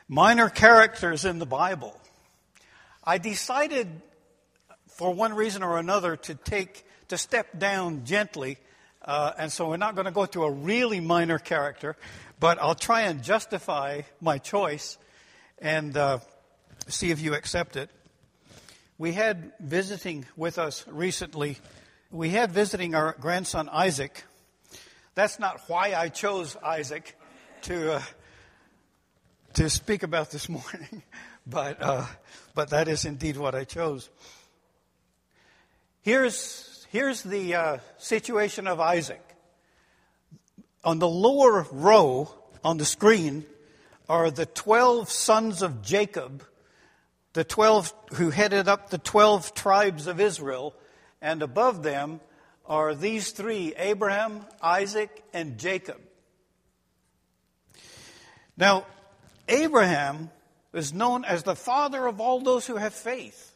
Minor characters in the Bible. I decided, for one reason or another, to step down gently, and so we're not going to go to a really minor character, but I'll try and justify my choice and see if you accept it. We had visiting with us recently. We had visiting our grandson Isaac. That's not why I chose Isaac to speak about this morning, but that is indeed what I chose. Here's the situation of Isaac. On the lower row on the screen are the 12 sons of Jacob, the 12 who headed up the 12 tribes of Israel, and above them are these three, Abraham, Isaac, and Jacob. Now, Abraham is known as the father of all those who have faith.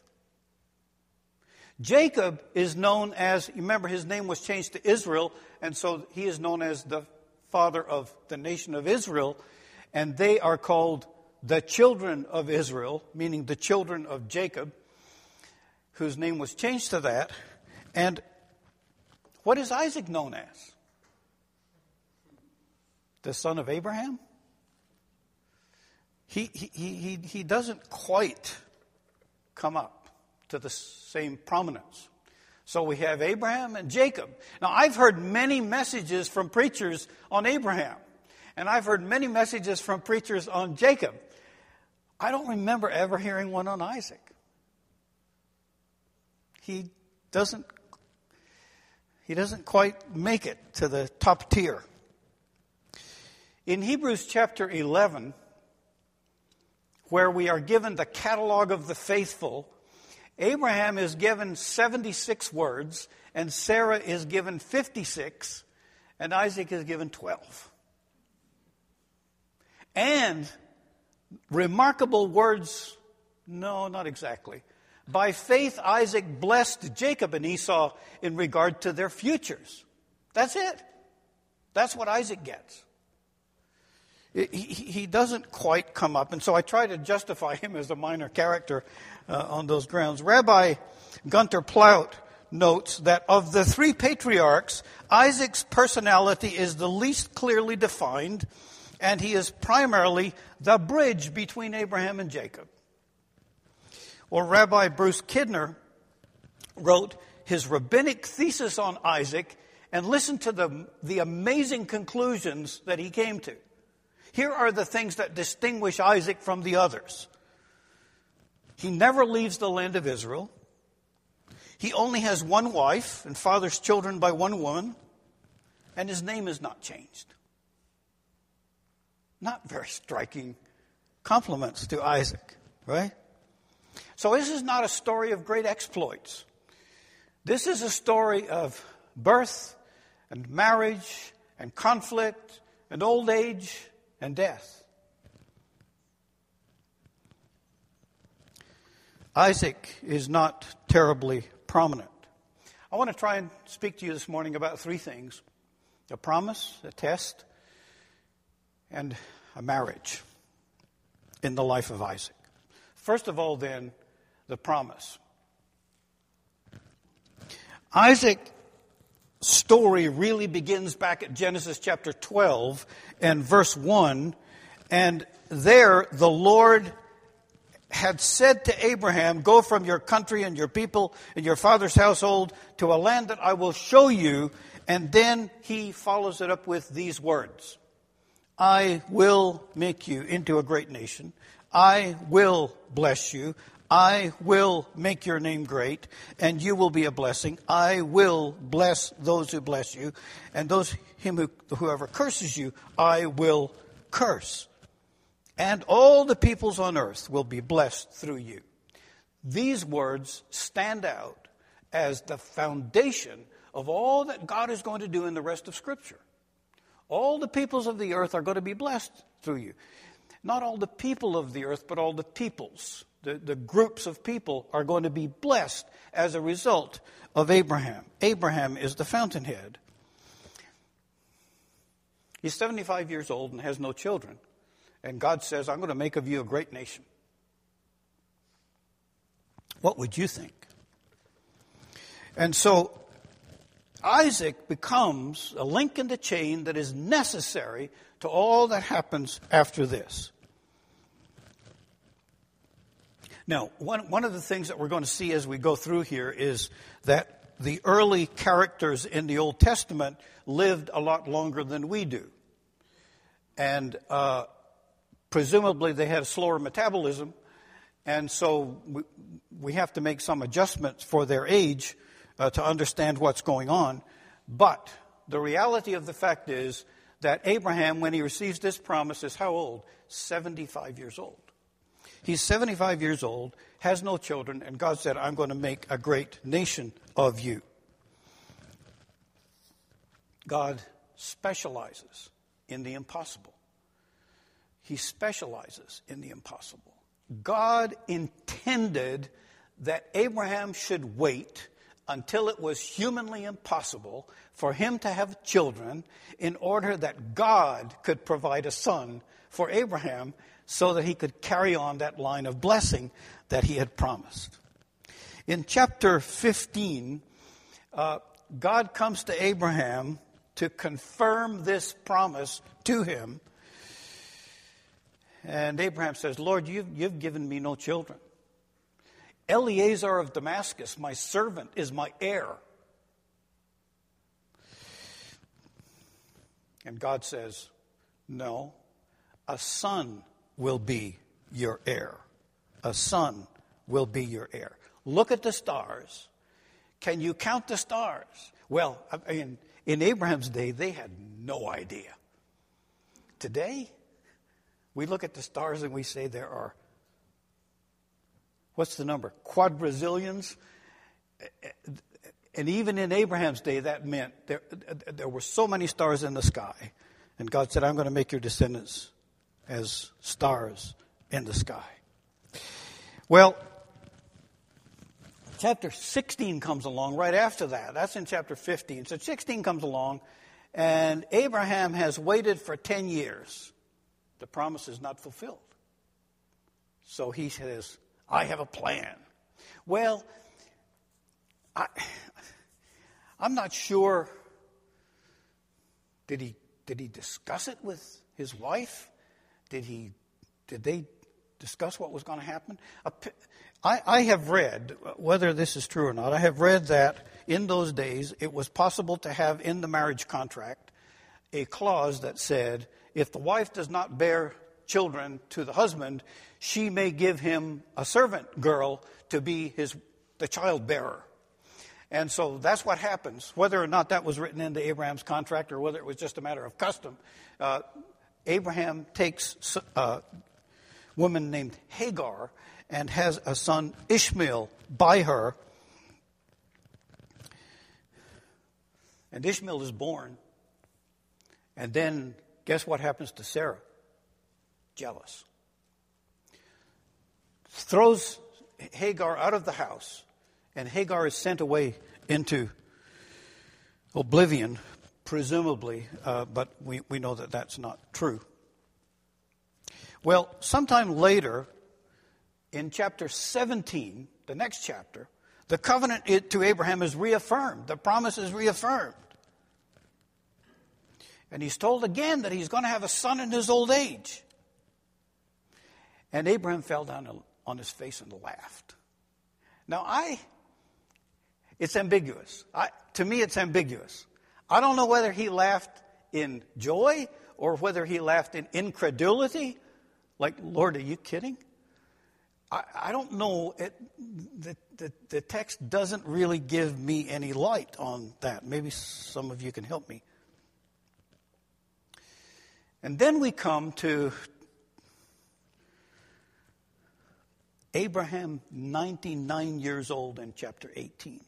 Jacob is known as, remember his name was changed to Israel, and so he is known as the father of the nation of Israel, and they are called the children of Israel, meaning the children of Jacob, whose name was changed to that. And what is Isaac known as? The son of Abraham? He doesn't quite come up to the same prominence. So we have Abraham and Jacob. Now, I've heard many messages from preachers on Abraham, and I've heard many messages from preachers on Jacob. I don't remember ever hearing one on Isaac. He doesn't quite make it to the top tier. In Hebrews chapter 11, where we are given the catalog of the faithful, Abraham is given 76 words, and Sarah is given 56, and Isaac is given 12. And remarkable words, no, not exactly. By faith, Isaac blessed Jacob and Esau in regard to their futures. That's it. That's what Isaac gets. He doesn't quite come up, and so I try to justify him as a minor character on those grounds. Rabbi Gunter Plaut notes that of the three patriarchs, Isaac's personality is the least clearly defined, and he is primarily the bridge between Abraham and Jacob. Or Rabbi Bruce Kidner wrote his rabbinic thesis on Isaac, and listen to the amazing conclusions that he came to. Here are the things that distinguish Isaac from the others. He never leaves the land of Israel. He only has one wife and fathers children by one woman, and his name is not changed. Not very striking compliments to Isaac, right? So this is not a story of great exploits. This is a story of birth and marriage and conflict and old age and death. Isaac is not terribly prominent. I want to try and speak to you this morning about three things: a promise, a test, and a marriage in the life of Isaac. First of all, then, the promise. Isaac's story really begins back at Genesis chapter 12 and verse 1. And there the Lord had said to Abraham, "Go from your country and your people and your father's household to a land that I will show you." And then he follows it up with these words: "I will make you into a great nation. I will bless you. I will make your name great, and you will be a blessing. I will bless those who bless you, and whoever curses you, I will curse. And all the peoples on earth will be blessed through you." These words stand out as the foundation of all that God is going to do in the rest of Scripture. All the peoples of the earth are going to be blessed through you. Not all the people of the earth, but all the peoples. The groups of people are going to be blessed as a result of Abraham. Abraham is the fountainhead. He's 75 years old and has no children. And God says, I'm going to make of you a great nation. What would you think? And so Isaac becomes a link in the chain that is necessary to all that happens after this. Now, one of the things that we're going to see as we go through here is that the early characters in the Old Testament lived a lot longer than we do. And presumably they had a slower metabolism, and so we have to make some adjustments for their age to understand what's going on. But the reality of the fact is that Abraham, when he receives this promise, is how old? 75 years old. He's 75 years old, has no children, and God said, I'm going to make a great nation of you. God specializes in the impossible. He specializes in the impossible. God intended that Abraham should wait until it was humanly impossible for him to have children in order that God could provide a son for Abraham so that he could carry on that line of blessing that he had promised. In chapter 15, God comes to Abraham to confirm this promise to him. And Abraham says, Lord, you've given me no children. Eliezer of Damascus, my servant, is my heir. And God says, no, a son will be your heir. A son will be your heir. Look at the stars. Can you count the stars? Well, in Abraham's day, they had no idea. Today, we look at the stars and we say there are, what's the number? Quadrazillions. And even in Abraham's day, that meant there were so many stars in the sky. And God said, I'm going to make your descendants as stars in the sky. Well, chapter 16 comes along right after that. That's in chapter 15. So 16 comes along, and Abraham has waited for 10 years. The promise is not fulfilled. So he says, I have a plan. Well, I'm not sure. Did he discuss it with his wife? Did they discuss what was going to happen? I have read, whether this is true or not, I have read that in those days it was possible to have in the marriage contract a clause that said, if the wife does not bear children to the husband, she may give him a servant girl to be the child bearer. And so that's what happens. Whether or not that was written into Abraham's contract or whether it was just a matter of custom, Abraham takes a woman named Hagar and has a son Ishmael by her. And Ishmael is born. And then guess what happens to Sarah? Jealous. Throws Hagar out of the house. And Hagar is sent away into oblivion, presumably, but we know that that's not true. Well, sometime later, in chapter 17, the next chapter, the covenant to Abraham is reaffirmed. The promise is reaffirmed. And he's told again that he's going to have a son in his old age. And Abraham fell down on his face and laughed. Now, it's ambiguous. To me, it's ambiguous. I don't know whether he laughed in joy or whether he laughed in incredulity. Like, Lord, are you kidding? I don't know. The text doesn't really give me any light on that. Maybe some of you can help me. And then we come to Abraham, 99 years old, in chapter 18.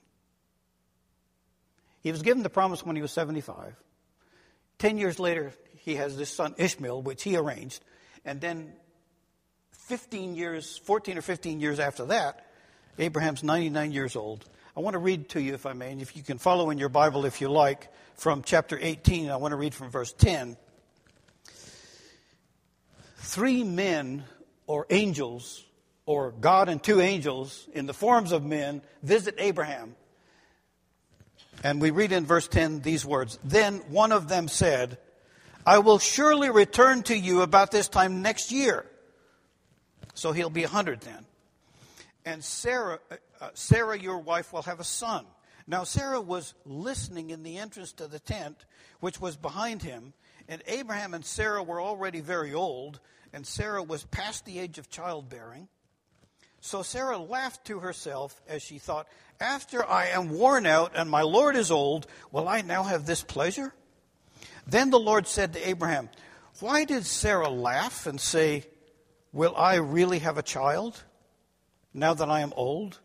He was given the promise when he was 75. 10 years later, he has this son Ishmael, which he arranged. And then 14 or 15 years after that, Abraham's 99 years old. I want to read to you, if I may, and if you can follow in your Bible if you like, from chapter 18. I want to read from verse 10. three men or angels, or God and two angels in the forms of men, visit Abraham. And we read in verse 10 these words, "Then one of them said, I will surely return to you about this time next year." So he'll be 100 then. "And Sarah, your wife, will have a son." Now Sarah was listening in the entrance to the tent, which was behind him. And Abraham and Sarah were already very old, and Sarah was past the age of childbearing. So Sarah laughed to herself as she thought, "After I am worn out and my Lord is old, will I now have this pleasure?" Then the Lord said to Abraham, "Why did Sarah laugh and say, 'Will I really have a child now that I am old?'"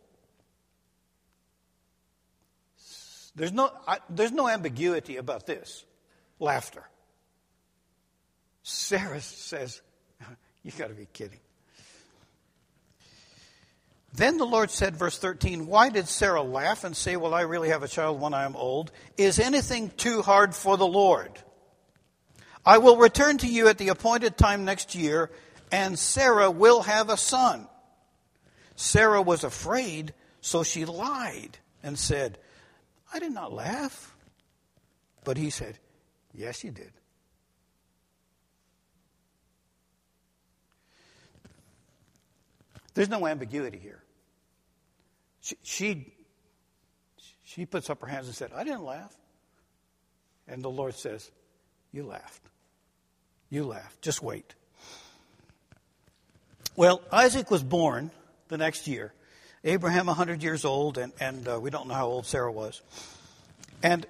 There's no ambiguity about this. Laughter. Sarah says, "You got to be kidding." Then the Lord said, verse 13, "Why did Sarah laugh and say, 'Will I really have a child when I am old?' Is anything too hard for the Lord? I will return to you at the appointed time next year, and Sarah will have a son." Sarah was afraid, so she lied and said, "I did not laugh." But he said, "Yes, you did." There's no ambiguity here. She puts up her hands and said, "I didn't laugh." And the Lord says, "You laughed. You laughed. Just wait." Well, Isaac was born the next year. Abraham 100 years old, and we don't know how old Sarah was. And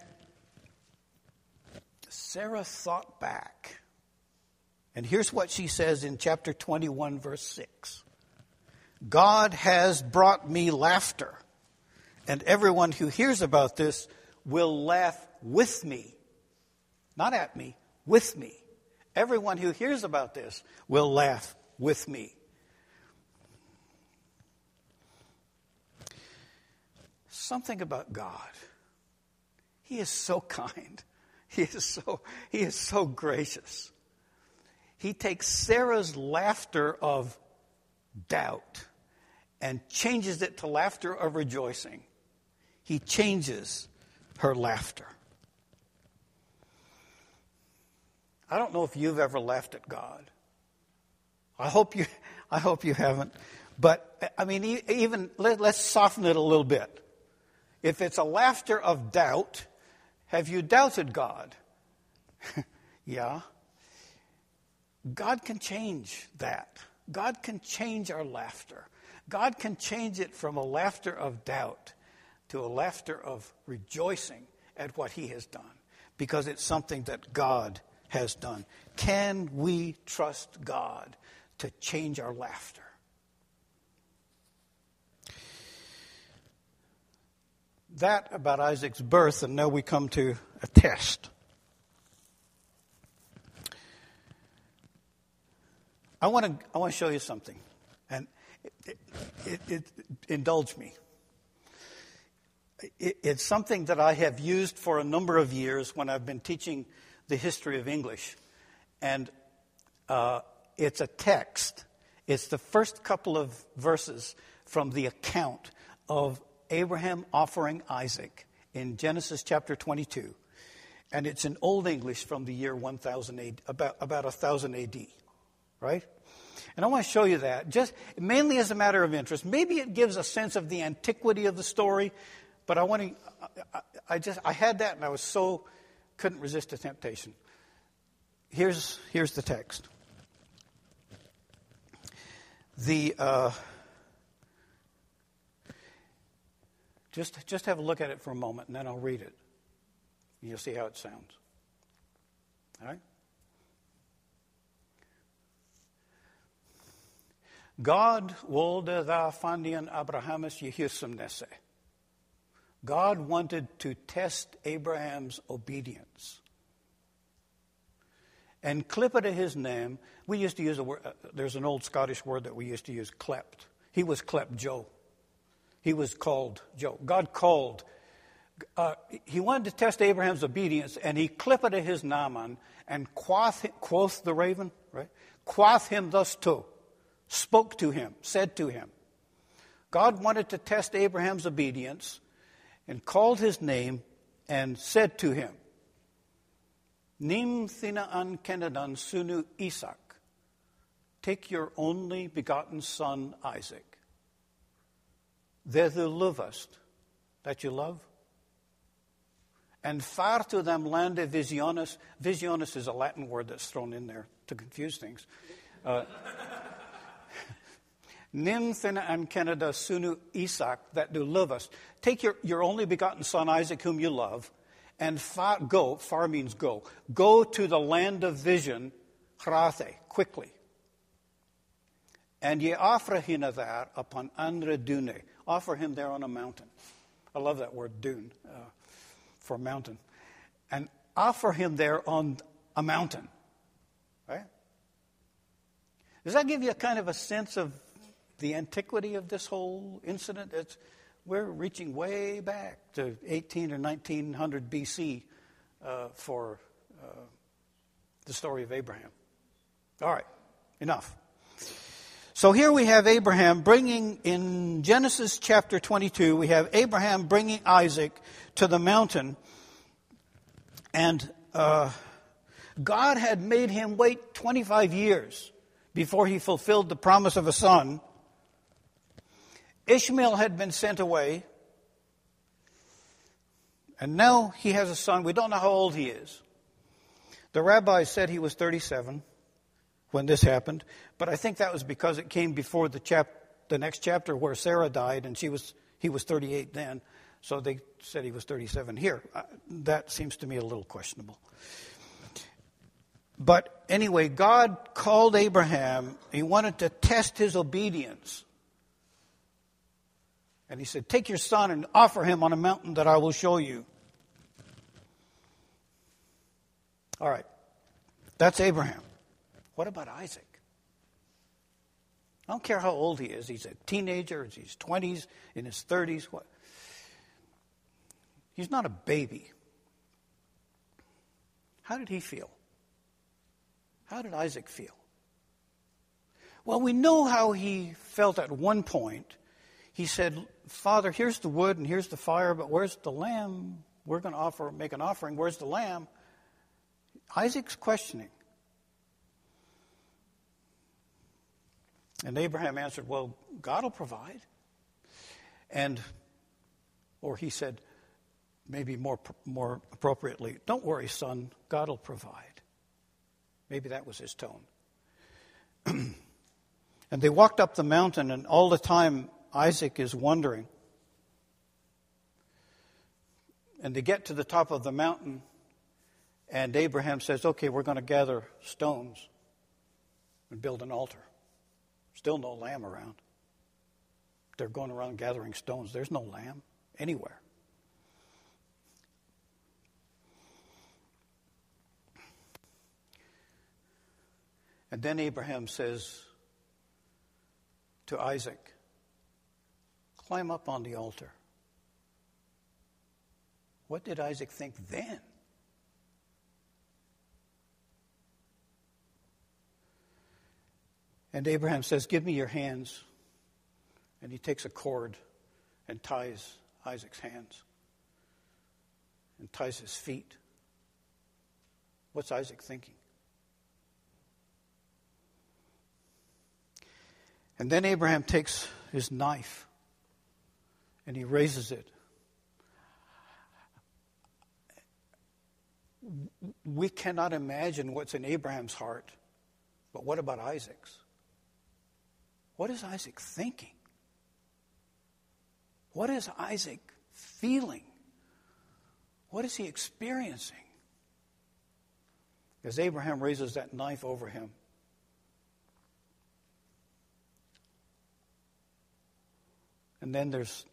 Sarah thought back. And here's what she says in chapter 21, verse 6. "God has brought me laughter, and everyone who hears about this will laugh with me." Not at me, with me. Everyone who hears about this will laugh with me. Something about God. He is so kind. He is so gracious. He takes Sarah's laughter of doubt and changes it to laughter of rejoicing. He changes her laughter. I don't know if you've ever laughed at God. I hope you haven't. But I mean, even let's soften it a little bit. If it's a laughter of doubt, have you doubted God? Yeah. God can change that. God can change our laughter. God can change it from a laughter of doubt to a laughter of rejoicing at what He has done, because it's something that God has done. Can we trust God to change our laughter? That about Isaac's birth, and now we come to a test. I want to show you something, and indulge me. It's something that I have used for a number of years when I've been teaching the history of English, and it's a text. It's the first couple of verses from the account of Abraham offering Isaac in Genesis chapter 22, and it's in Old English from the year 1000 AD, about 1000 AD, right? And I want to show you that, just mainly as a matter of interest. Maybe it gives a sense of the antiquity of the story, but I had that, and I was couldn't resist the temptation. Here's the text. Just have a look at it for a moment, and then I'll read it. And you'll see how it sounds. All right? God wolde tha fandian Abrahamus Yehusumnese. God wanted to test Abraham's obedience. And clipped his name, we used to use a word, there's an old Scottish word that we used to use, clept. He was clept Joe. He was called Joe. God called. He wanted to test Abraham's obedience, and he clipped his naaman and quoth the raven, right? quath him thus to, spoke to him, said to him. God wanted to test Abraham's obedience and called his name and said to him, Nim thina an kenadan sunu Isaac. Take your only begotten son Isaac. There thou lovest, that you love. And far to them lande visionis. Visionis is a Latin word that's thrown in there to confuse things. Nim thina an kenada sunu Isaac, that thou lovest. Take your only begotten son Isaac, whom you love, and go, far means go. Go to the land of vision, Hrathe, quickly. And ye offer him there upon Andre Dune. Offer him there on a mountain. I love that word, dune, for mountain. And offer him there on a mountain. Right? Does that give you a kind of a sense of the antiquity of this whole incident? We're reaching way back to 18 or 1900 BC for the story of Abraham. All right, enough. So here we have Abraham bringing, in Genesis chapter 22, we have Abraham bringing Isaac to the mountain. And God had made him wait 25 years before he fulfilled the promise of a son. Ishmael had been sent away. And now he has a son. We don't know how old he is. The rabbis said he was 37 when this happened. But I think that was because it came before the next chapter where Sarah died, and he was 38 then. So they said he was 37 here. That seems to me a little questionable. But anyway, God called Abraham. He wanted to test his obedience. And he said, take your son and offer him on a mountain that I will show you. All right. That's Abraham. What about Isaac? I don't care how old he is. He's a teenager, he's 20s, in his 30s. What? He's not a baby. How did he feel? How did Isaac feel? Well, we know how he felt at one point. He said, Father, here's the wood and here's the fire, but where's the lamb? We're going to make an offering. Where's the lamb? Isaac's questioning. And Abraham answered, well, God will provide. Or he said, maybe more appropriately, don't worry, son, God will provide. Maybe that was his tone. And they walked up the mountain, and all the time Isaac is wondering. And they get to the top of the mountain, and Abraham says, okay, we're going to gather stones and build an altar. Still no lamb around. They're going around gathering stones. There's no lamb anywhere. And then Abraham says to Isaac, climb up on the altar. What did Isaac think then? And Abraham says, give me your hands. And he takes a cord and ties Isaac's hands and ties his feet. What's Isaac thinking? And then Abraham takes his knife and he raises it. We cannot imagine what's in Abraham's heart, but what about Isaac's? What is Isaac thinking? What is Isaac feeling? What is he experiencing? As Abraham raises that knife over him, and then there's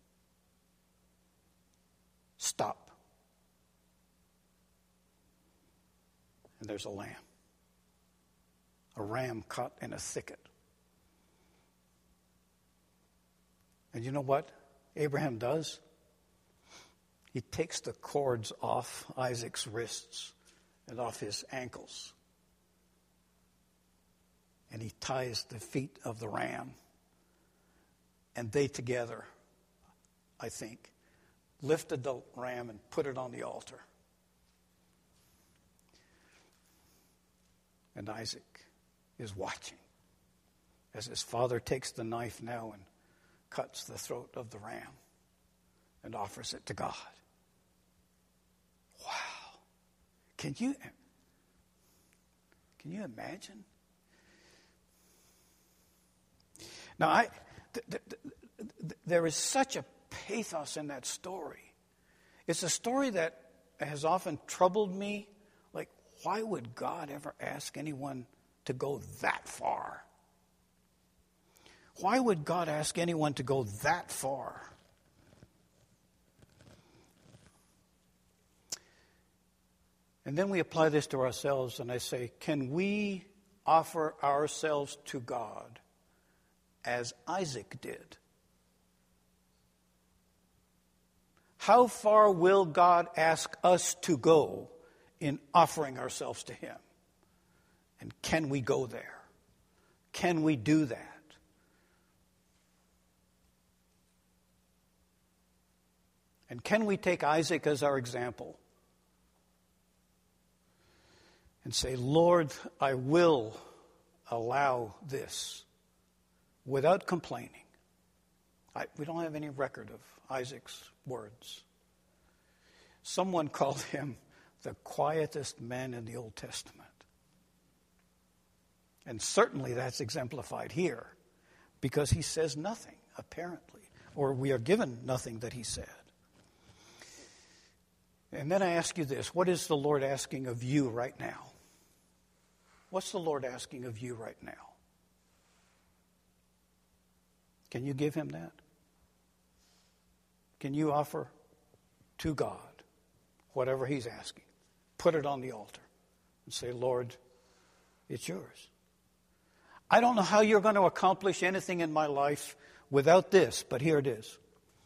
stop. And there's a lamb. A ram caught in a thicket. And you know what Abraham does? He takes the cords off Isaac's wrists and off his ankles. and he ties the feet of the ram. And they together, I think, lifted the ram and put it on the altar. And Isaac is watching as his father takes the knife now and cuts the throat of the ram and offers it to God. Wow. Can you imagine? Now, there is such a pathos in that story. It's a story that has often troubled me. Like, why would God ever ask anyone to go that far? Why would God ask anyone to go that far? And then we apply this to ourselves, and I say, can we offer ourselves to God as Isaac did? How far will God ask us to go in offering ourselves to Him? And can we go there? Can we do that? And can we take Isaac as our example and say, Lord, I will allow this without complaining? We don't have any record of Isaac's words. Someone called him the quietest man in the Old Testament. And certainly that's exemplified here, because he says nothing, apparently, or we are given nothing that he said. And then I ask you this, what is the Lord asking of you right now? What's the Lord asking of you right now? Can you give Him that? Can you offer to God whatever He's asking? Put it on the altar and say, Lord, it's yours. I don't know how you're going to accomplish anything in my life without this, but here it is.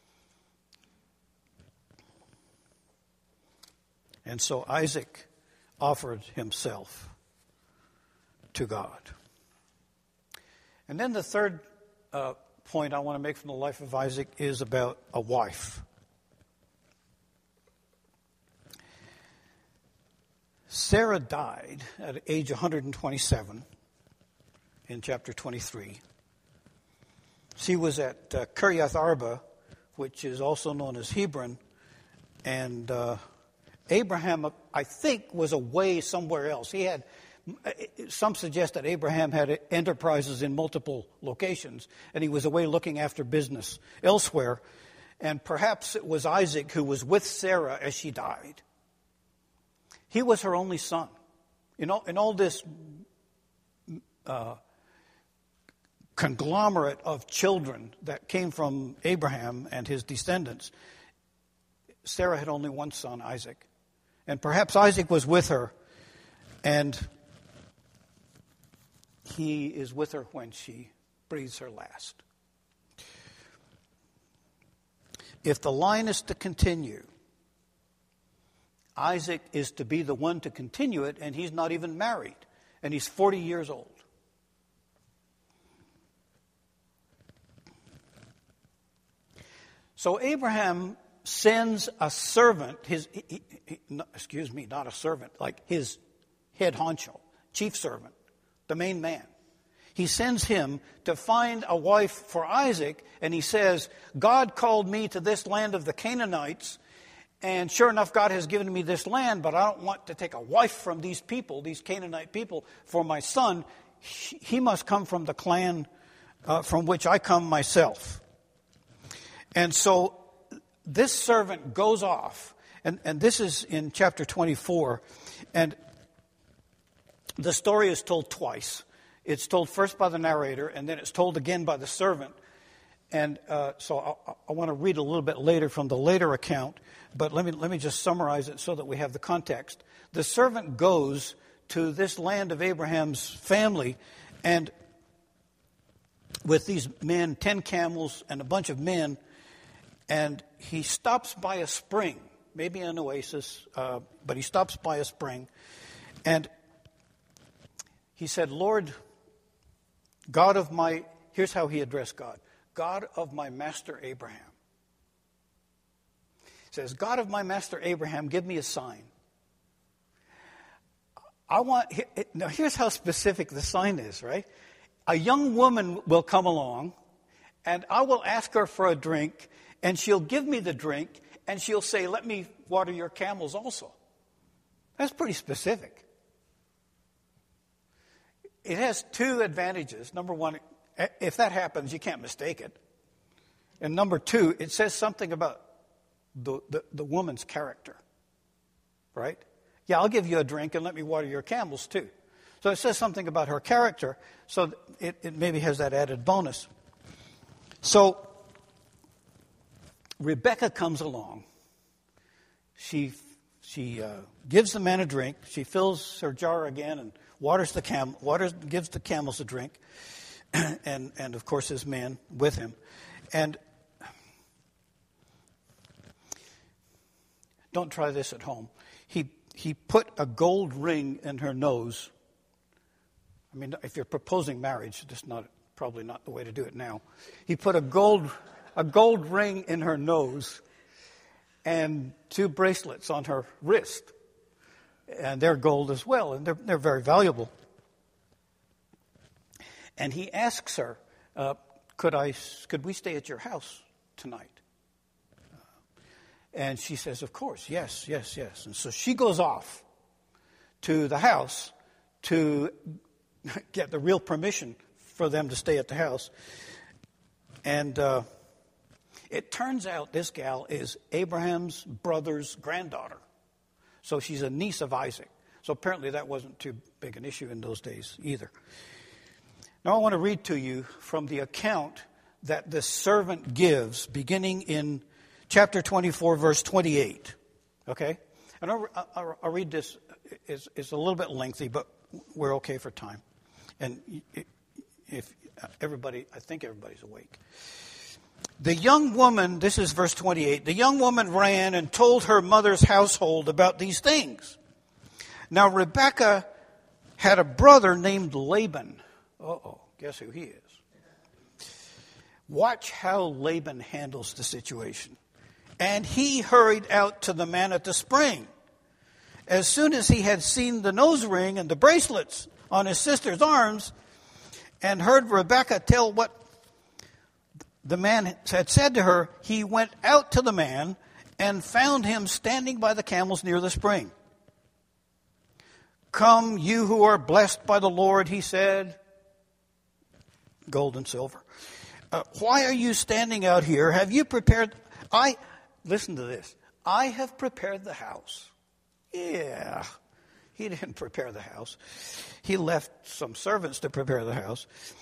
And so Isaac offered himself to God. And then the third point I want to make from the life of Isaac is about a wife. Sarah died at age 127 in chapter 23. She was at Kiriath Arba, which is also known as Hebron, and Abraham, I think, was away somewhere else. He had, some suggest that Abraham had enterprises in multiple locations, and he was away looking after business elsewhere. And perhaps it was Isaac who was with Sarah as she died. He was her only son. In all this conglomerate of children that came from Abraham and his descendants, Sarah had only one son, Isaac. And perhaps Isaac was with her, and he is with her when she breathes her last. If the line is to continue, Isaac is to be the one to continue it, and he's not even married, and he's 40 years old. So Abraham sends a servant, not a servant, like his head honcho, chief servant, the main man. He sends him to find a wife for Isaac, and he says, God called me to this land of the Canaanites, and sure enough, God has given me this land, but I don't want to take a wife from these people, these Canaanite people, for my son. He must come from the clan from which I come myself. And so this servant goes off, and this is in chapter 24, and the story is told twice. It's told first by the narrator, and then it's told again by the servant. And so I want to read a little bit later from the later account, but let me just summarize it so that we have the context. The servant goes to this land of Abraham's family, and with these men, 10 camels and a bunch of men, and he stops by a spring, maybe an oasis, but he stops by a spring. And he said, Lord, here's how he addressed God. God of my master Abraham. He says, God of my master Abraham, give me a sign. Now here's how specific the sign is, right? A young woman will come along, and I will ask her for a drink, and she'll give me the drink, and she'll say, let me water your camels also. That's pretty specific. It has two advantages. Number one, if that happens, you can't mistake it. And number two, it says something about the woman's character, right? Yeah, I'll give you a drink and let me water your camels too. So it says something about her character, so it maybe has that added bonus. So Rebecca comes along. She gives the man a drink. She fills her jar again and gives the camels a drink, and of course his man with him. And don't try this at home. He put a gold ring in her nose. I mean, if you're proposing marriage, that's probably not the way to do it now. He put a gold ring in her nose and 2 bracelets on her wrist. And they're gold as well, and they're very valuable. And he asks her, could we stay at your house tonight? And she says, of course, yes. And so she goes off to the house to get the real permission for them to stay at the house. And it turns out this gal is Abraham's brother's granddaughter. So she's a niece of Isaac. So apparently that wasn't too big an issue in those days either. Now I want to read to you from the account that the servant gives, beginning in chapter 24, verse 28. Okay? And I'll read this. It's a little bit lengthy, but we're okay for time. And I think everybody's awake. The young woman, this is verse 28, the young woman ran and told her mother's household about these things. Now Rebekah had a brother named Laban. Guess who he is? Watch how Laban handles the situation. And he hurried out to the man at the spring. As soon as he had seen the nose ring and the bracelets on his sister's arms, and heard Rebekah tell what the man had said to her, he went out to the man and found him standing by the camels near the spring. Come, you who are blessed by the Lord, he said. Gold and silver. Why are you standing out here? Have you prepared? Listen to this. I have prepared the house. Yeah. He didn't prepare the house. He left some servants to prepare the house.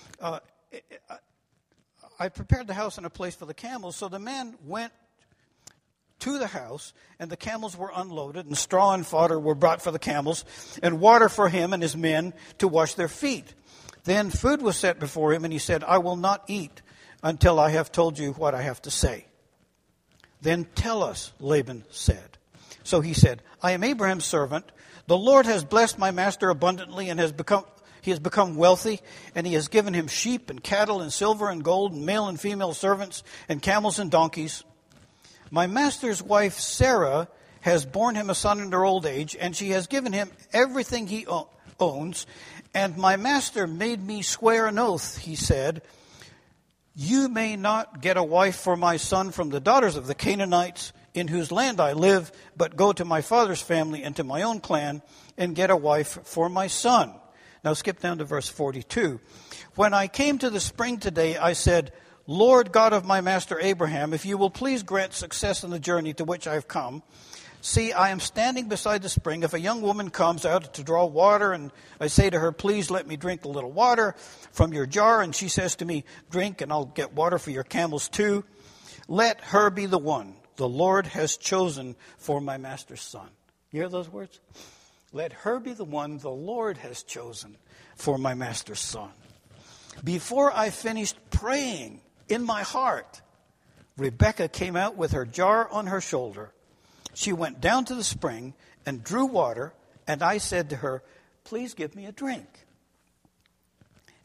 I prepared the house and a place for the camels. So the man went to the house, and the camels were unloaded, and straw and fodder were brought for the camels, and water for him and his men to wash their feet. Then food was set before him, and he said, I will not eat until I have told you what I have to say. Then tell us, Laban said. So he said, I am Abraham's servant. The Lord has blessed my master abundantly and he has become wealthy, and he has given him sheep and cattle and silver and gold and male and female servants and camels and donkeys. My master's wife Sarah has borne him a son in her old age, and she has given him everything he owns. And my master made me swear an oath, he said, you may not get a wife for my son from the daughters of the Canaanites in whose land I live, but go to my father's family and to my own clan and get a wife for my son. Now skip down to verse 42. When I came to the spring today, I said, Lord God of my master Abraham, if you will please grant success in the journey to which I have come. See, I am standing beside the spring. If a young woman comes out to draw water, and I say to her, please let me drink a little water from your jar, and she says to me, drink, and I'll get water for your camels too. Let her be the one the Lord has chosen for my master's son. You hear those words? Let her be the one the Lord has chosen for my master's son. Before I finished praying in my heart, Rebekah came out with her jar on her shoulder. She went down to the spring and drew water, and I said to her, please give me a drink.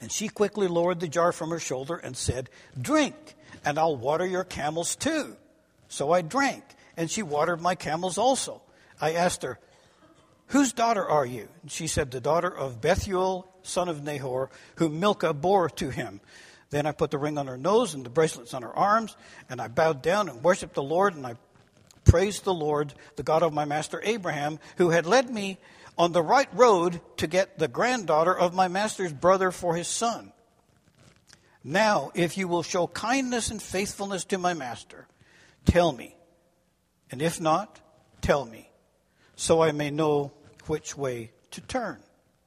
And she quickly lowered the jar from her shoulder and said, "Drink, and I'll water your camels too." So I drank, and she watered my camels also. I asked her, "Whose daughter are you?" And she said, "The daughter of Bethuel, son of Nahor, whom Milcah bore to him." Then I put the ring on her nose and the bracelets on her arms, and I bowed down and worshipped the Lord, and I praised the Lord, the God of my master Abraham, who had led me on the right road to get the granddaughter of my master's brother for his son. Now, if you will show kindness and faithfulness to my master, tell me, and if not, tell me, so I may know which way to turn."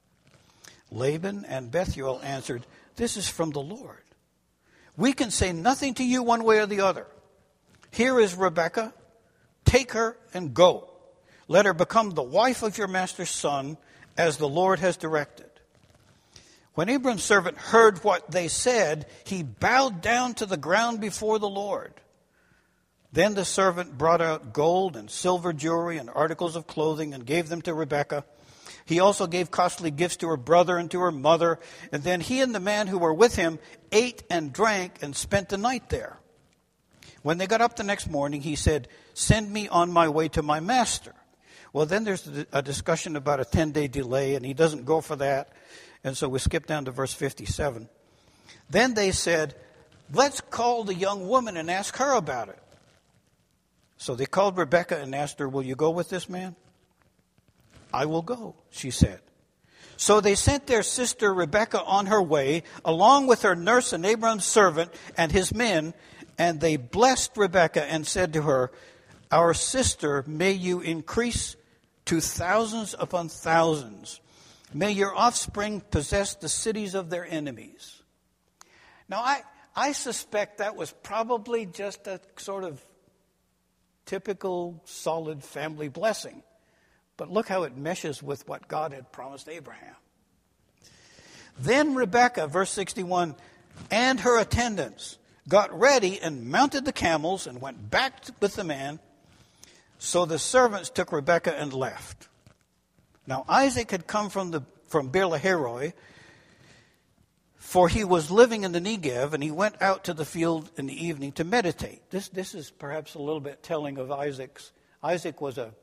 Laban and Bethuel answered, "This is from the Lord. We can say nothing to you one way or the other. Here is Rebekah. Take her and go. Let her become the wife of your master's son, as the Lord has directed." When Abram's servant heard what they said, he bowed down to the ground before the Lord. Then the servant brought out gold and silver jewelry and articles of clothing and gave them to Rebekah. He also gave costly gifts to her brother and to her mother. And then he and the man who were with him ate and drank and spent the night there. When they got up the next morning, he said, "Send me on my way to my master." Well, then there's a discussion about a 10-day delay, and he doesn't go for that. And so we skip down to verse 57. Then they said, "Let's call the young woman and ask her about it." So they called Rebekah and asked her, "Will you go with this man?" "I will go," she said. So they sent their sister Rebekah on her way, along with her nurse and Abram's servant and his men, and they blessed Rebekah and said to her, "Our sister, may you increase to thousands upon thousands. May your offspring possess the cities of their enemies." Now, I suspect that was probably just a sort of typical, solid family blessing. But look how it meshes with what God had promised Abraham. Then Rebekah, verse 61, and her attendants got ready and mounted the camels and went back with the man. So the servants took Rebekah and left. Now Isaac had come from Beer-lahai-roi, for he was living in the Negev, and he went out to the field in the evening to meditate. This is perhaps a little bit telling of Isaac's. Isaac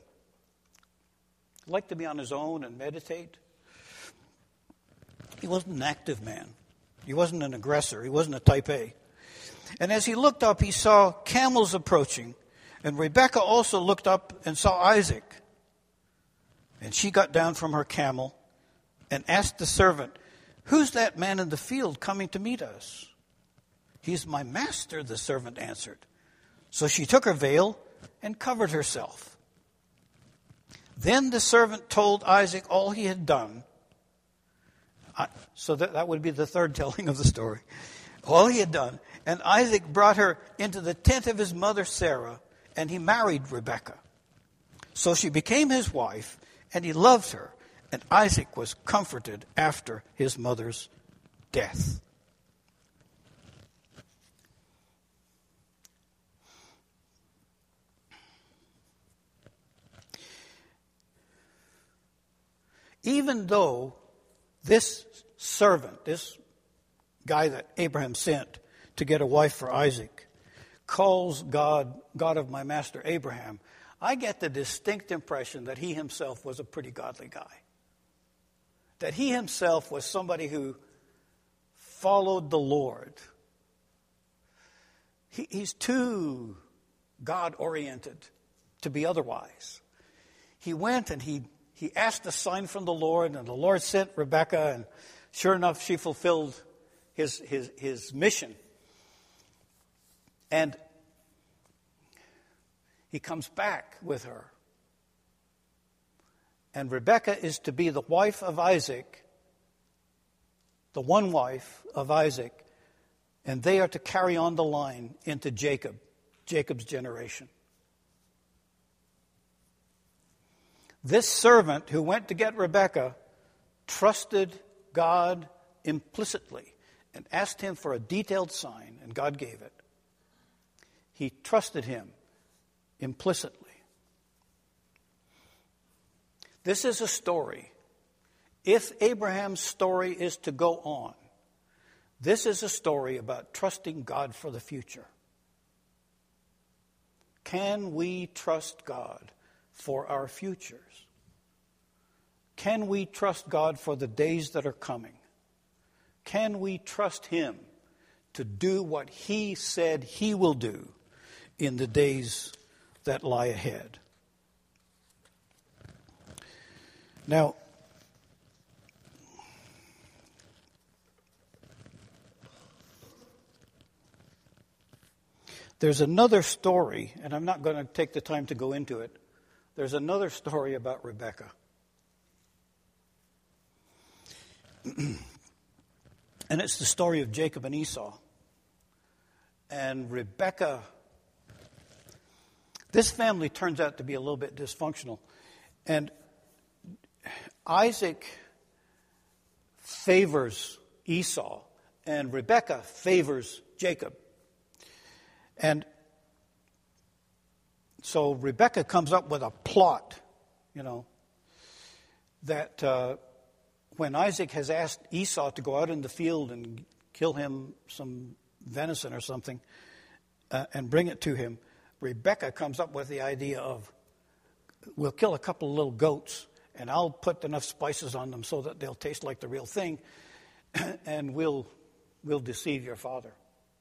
liked to be on his own and meditate. He wasn't an active man. He wasn't an aggressor. He wasn't a type A. And as he looked up, he saw camels approaching. And Rebekah also looked up and saw Isaac. And she got down from her camel and asked the servant, "Who's that man in the field coming to meet us?" "He's my master," the servant answered. So she took her veil and covered herself. Then the servant told Isaac all he had done. So that would be the third telling of the story. All he had done. And Isaac brought her into the tent of his mother Sarah, and he married Rebekah. So she became his wife, and he loved her. And Isaac was comforted after his mother's death. Even though this servant, this guy that Abraham sent to get a wife for Isaac, calls God, God of my master Abraham, I get the distinct impression that he himself was a pretty godly guy. That he himself was somebody who followed the Lord. He's too God-oriented to be otherwise. He went and he asked a sign from the Lord, and the Lord sent Rebekah, and sure enough, she fulfilled his mission. And he comes back with her. And Rebekah is to be the wife of Isaac, the one wife of Isaac, and they are to carry on the line into Jacob's generation. This servant who went to get Rebekah trusted God implicitly and asked him for a detailed sign, and God gave it. He trusted him implicitly. This is a story. If Abraham's story is to go on, This is a story about trusting God for the future. Can we trust God for our futures? Can we trust God for the days that are coming? Can we trust Him to do what He said He will do in the days that lie ahead? Now, there's another story, and I'm not going to take the time to go into it. There's another story about Rebekah. And it's the story of Jacob and Esau. And Rebekah, this family turns out to be a little bit dysfunctional. And Isaac favors Esau, and Rebekah favors Jacob. And so Rebekah comes up with a plot, that when Isaac has asked Esau to go out in the field and kill him some venison or something and bring it to him, Rebekah comes up with the idea of, we'll kill a couple of little goats and I'll put enough spices on them so that they'll taste like the real thing, and we'll deceive your father.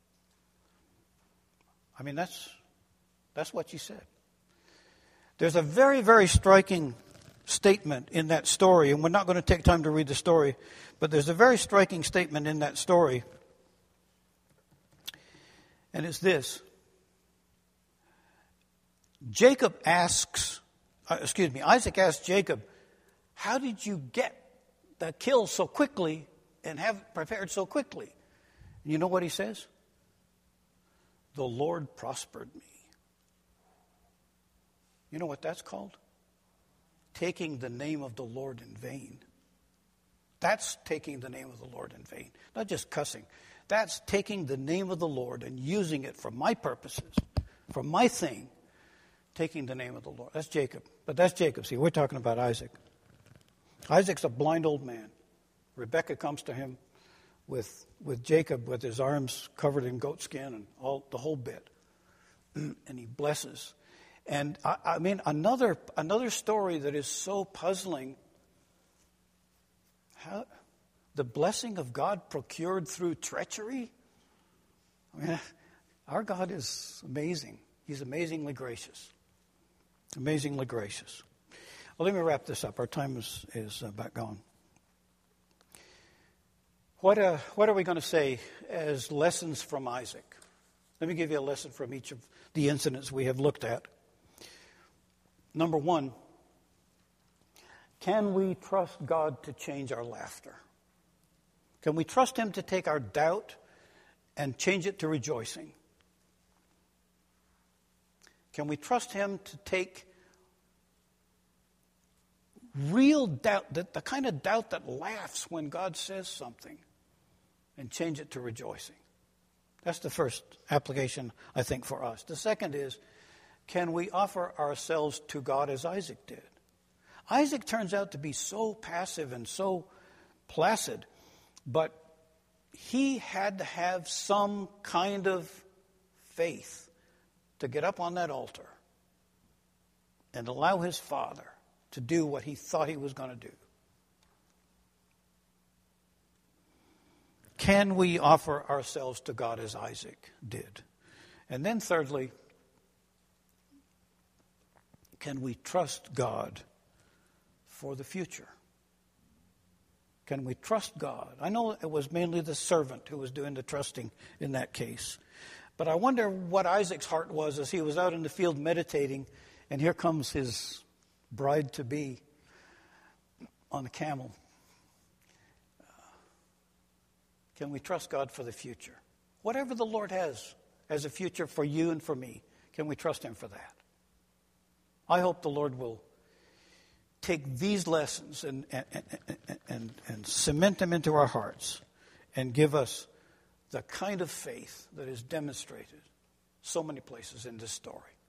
I mean, that's what she said. There's a very, very striking statement in that story, and we're not going to take time to read the story, but there's a very striking statement in that story, and it's this. Isaac asks Jacob, how did you get the kill so quickly and have it prepared so quickly? And you know what he says? The Lord prospered me. You know what that's called? Taking the name of the Lord in vain. That's taking the name of the Lord in vain. Not just cussing. That's taking the name of the Lord and using it for my purposes, for my thing. Taking the name of the Lord. That's Jacob. But that's Jacob. See, we're talking about Isaac. Isaac's a blind old man. Rebekah comes to him with Jacob with his arms covered in goat skin and the whole bit. And he blesses. And I mean, another story that is so puzzling. How the blessing of God procured through treachery? I mean, our God is amazing. He's amazingly gracious. Amazingly gracious. Well, let me wrap this up. Our time is about gone. What are we going to say as lessons from Isaac? Let me give you a lesson from each of the incidents we have looked at. Number one, can we trust God to change our laughter? Can we trust Him to take our doubt and change it to rejoicing? Can we trust Him to take real doubt, the kind of doubt that laughs when God says something, and change it to rejoicing? That's the first application, I think, for us. The second is, can we offer ourselves to God as Isaac did? Isaac turns out to be so passive and so placid, but he had to have some kind of faith to get up on that altar and allow his father to do what he thought he was going to do. Can we offer ourselves to God as Isaac did? And then thirdly, can we trust God for the future? Can we trust God? I know it was mainly the servant who was doing the trusting in that case. But I wonder what Isaac's heart was as he was out in the field meditating, and here comes his bride-to-be on the camel. Can we trust God for the future? Whatever the Lord has as a future for you and for me, can we trust Him for that? I hope the Lord will take these lessons and cement them into our hearts and give us the kind of faith that is demonstrated so many places in this story.